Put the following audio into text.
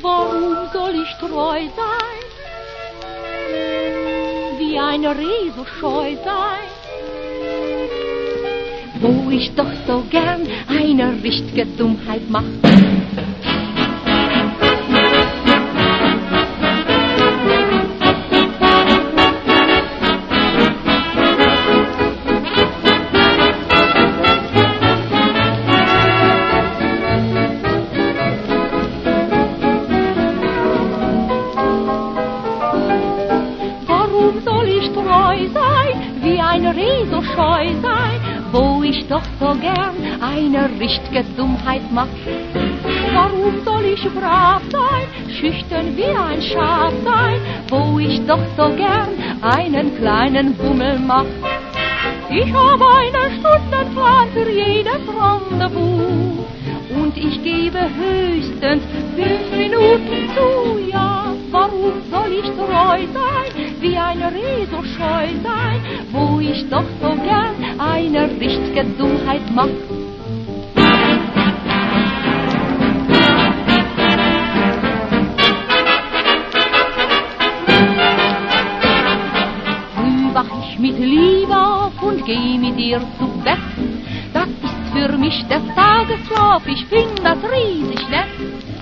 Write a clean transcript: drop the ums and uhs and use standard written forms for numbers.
Warum soll ich treu sein, wie ein Reh so scheu sein, wo ich doch so gern eine richtige Dummheit mach? Wie ein Reh so scheu sein, wo ich doch so gern eine richtige Dummheit mach. Warum soll ich brav sein, schüchtern wie ein Schaf sein, wo ich doch so gern einen kleinen Bummel mach? Ich habe einen Stundenplan für jedes Rendezvous und ich gebe höchstens 5 Minuten zu, ja. Warum soll ich treu sein, wie ein Reh so scheu sein, wo ich doch so gern eine richtige Dummheit mach? Früh wach ich mit Liebe auf und geh mit dir zu Bett. Das ist für mich der Tagesschlaf, ich find das riesig nett.